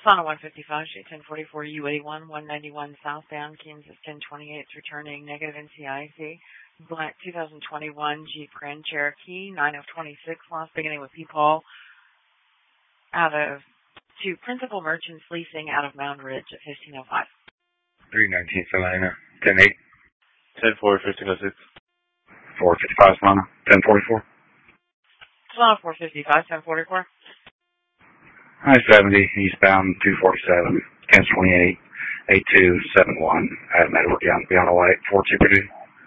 Sana 155, Street 1044, U81, 191 southbound, Kansas 1028, returning negative NCIC. Black 2021 Jeep Grand Cherokee, 9 of 26, lost beginning with P. Paul, to Principal Merchants Leasing out of Mound Ridge at 1505. 319 Salina, 108. 10-4, 1506. 455 Salina, 1044. Sana 455, 1044. I-70, eastbound 247, Kansas 28, 8271. I haven't had to work beyond a light, 4 Super Duty.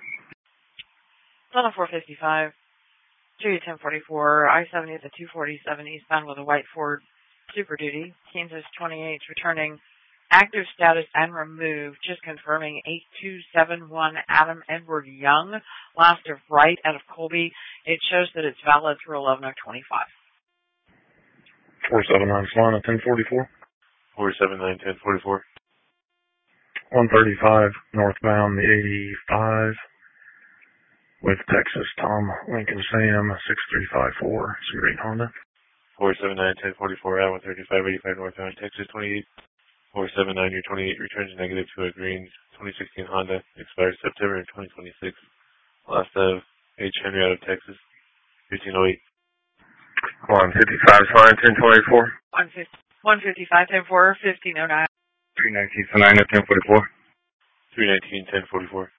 Sana 455, Judy 1044, I-70 at the 247, eastbound with a white Ford Super Duty, Kansas 28, returning active status and removed, just confirming 8271 Adam Edward Young, last of right out of Colby. It shows that it's valid through 11/25. 479 Solana, 1044. 479, 1044. 135 northbound, the 85 with Texas Tom Lincoln Sam 6354. It's a great Honda. 479, 1044 out 135, 85 northbound, Texas 28. 479, your 28 returns negative to a green 2016 Honda, expires September 2026. Last of H. Henry out of Texas, 1508. 155 Salina, 1024. 155, 10-4, 1509. 319 Salina, 1044. 319, 1044.